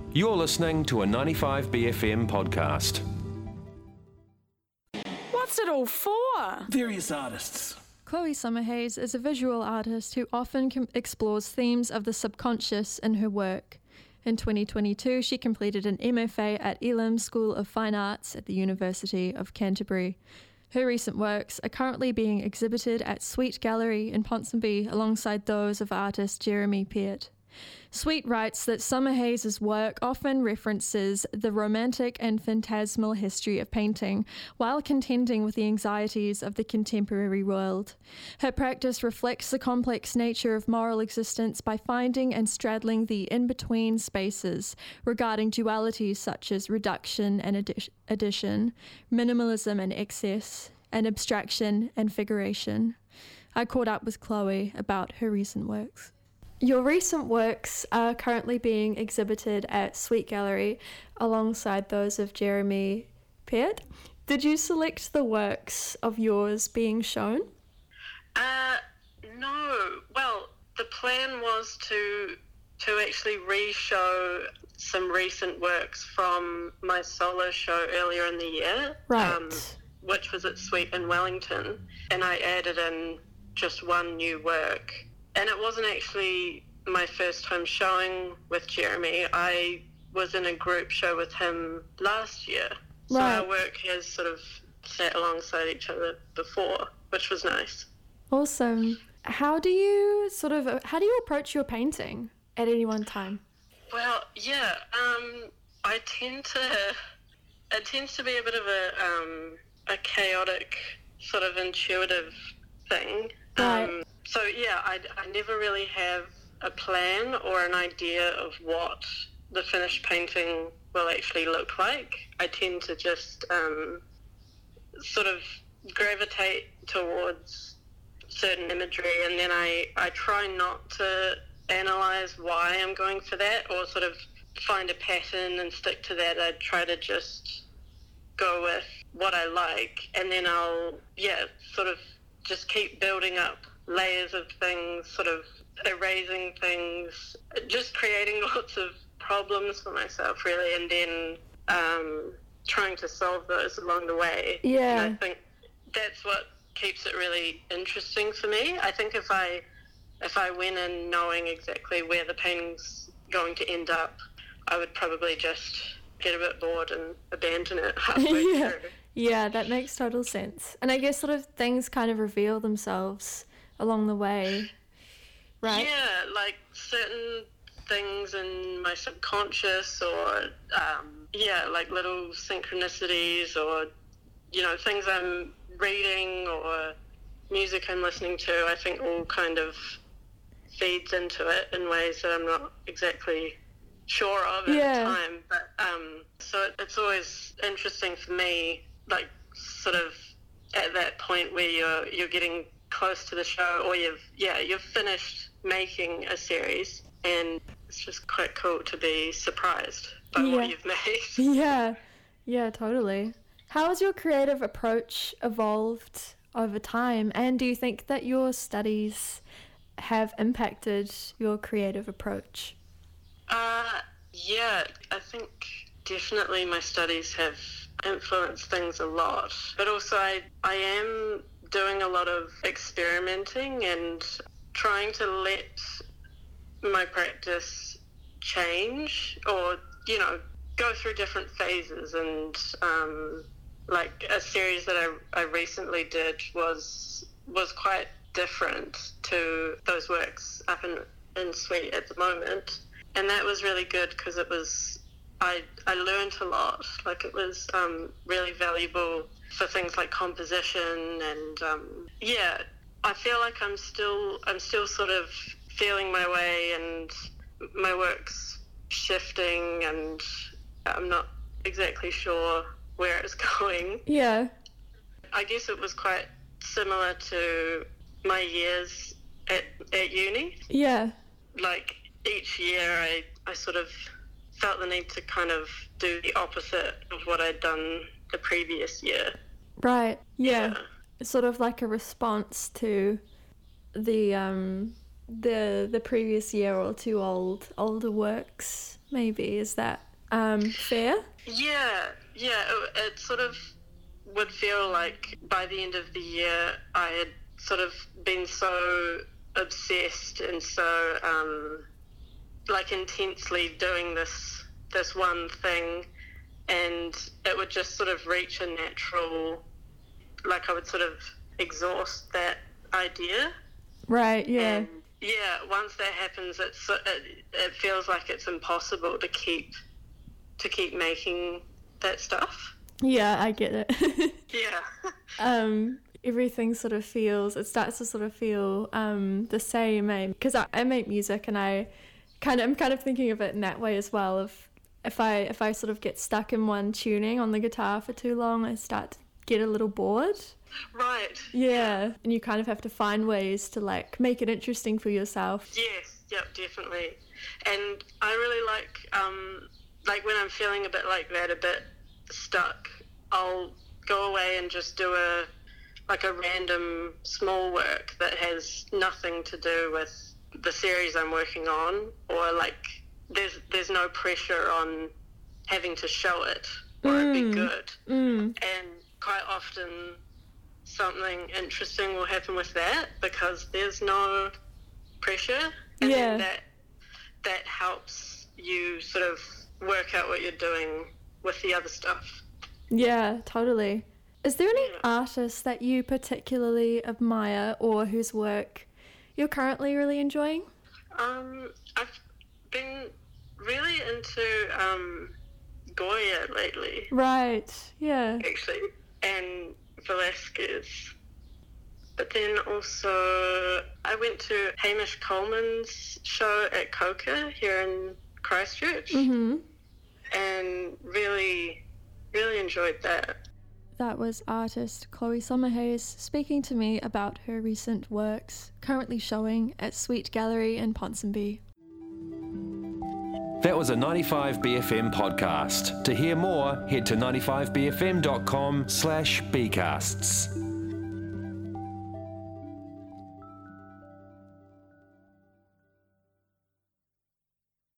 You're listening to a 95BFM podcast. What's it all for? Various artists. Chloe Summerhays is a visual artist who often explores themes of the subconscious in her work. In 2022, she completed an MFA at Elam School of Fine Arts at the University of Canterbury. Her recent works are currently being exhibited at Sweet Gallery in Ponsonby alongside those of artist Jeremy Peart. Sweet writes that Summerhays' work often references the romantic and phantasmal history of painting while contending with the anxieties of the contemporary world. Her practice reflects the complex nature of moral existence by finding and straddling the in-between spaces regarding dualities such as reduction and addition, minimalism and excess, and abstraction and figuration. I caught up with Chloe about her recent works. Your recent works are currently being exhibited at Sweet Gallery alongside those of Jeremy Peart. Did you select the works of yours being shown? No. Well, the plan was to actually re-show some recent works from my solo show earlier in the year. Right. Which was at Sweet in Wellington. And I added in just one new work. And it wasn't actually my first time showing with Jeremy. I was in a group show with him last year. So Right. our work has sort of sat alongside each other before, which was nice. Awesome. How do you approach your painting at any one time? Well, yeah, it tends to be a bit of a chaotic, sort of intuitive thing. Right. So yeah, I never really have a plan or an idea of what the finished painting will actually look like. I tend to just sort of gravitate towards certain imagery, and then I try not to analyze why I'm going for that or sort of find a pattern and stick to that. I try to just go with what I like, and then I'll sort of just keep building up layers of things, sort of erasing things, just creating lots of problems for myself, really, and then trying to solve those along the way. Yeah. And I think that's what keeps it really interesting for me. I think if I went in knowing exactly where the painting's going to end up, I would probably just get a bit bored and abandon it halfway Yeah. through. Yeah, that makes total sense. And I guess sort of things kind of reveal themselves along the way, right? Yeah, like certain things in my subconscious or, like little synchronicities or, things I'm reading or music I'm listening to, I think all kind of feeds into it in ways that I'm not exactly sure of at the time. But so it's always interesting for me, like sort of at that point where you're getting close to the show, or you've finished making a series, and it's just quite cool to be surprised by what you've made. Yeah, totally. How has your creative approach evolved over time, and do you think that your studies have impacted your creative approach? I think definitely my studies have influenced things a lot, but also I am doing a lot of experimenting and trying to let my practice change or, go through different phases. And like a series that I recently did was quite different to those works up in Sweet at the moment. And that was really good because I learned a lot. Like it was really valuable for things like composition and I feel like I'm still sort of feeling my way, and my work's shifting, and I'm not exactly sure where it's going. Yeah. I guess it was quite similar to my years at uni. Yeah. Like each year I sort of felt the need to kind of do the opposite of what I'd done the previous year. Right. Yeah. Sort of like a response to the previous year or two older works. maybe. Is that fair? Yeah, it sort of would feel like by the end of the year I had sort of been so obsessed and so like intensely doing this one thing, and it would just sort of reach a natural, like I would sort of exhaust that idea. Right, yeah. And once that happens, it feels like it's impossible to keep making that stuff. Yeah, I get it. Yeah. Everything sort of it starts to sort of feel the same, because I make music, and I'm kind of thinking of it in that way as well. Of if I sort of get stuck in one tuning on the guitar for too long, I start to get a little bored. Right. Yeah. And you kind of have to find ways to like make it interesting for yourself. Yes, yep, definitely. And I really like when I'm feeling a bit like that, a bit stuck, I'll go away and just do a random small work that has nothing to do with the series I'm working on, or like there's no pressure on having to show it or it be good. And quite often something interesting will happen with that because there's no pressure, and then that helps you sort of work out what you're doing with the other stuff. Yeah, totally. Is there any artists that you particularly admire or whose work you're currently really enjoying? I've been really into Goya lately. Right, yeah. Actually, and Velasquez. But then also I went to Hamish Coleman's show at Coca here in Christchurch, and really, really enjoyed that. That was artist Chloe Summerhays speaking to me about her recent works, currently showing at Sweet Gallery in Ponsonby. That was a 95BFM podcast. To hear more, head to 95bfm.com/bcasts.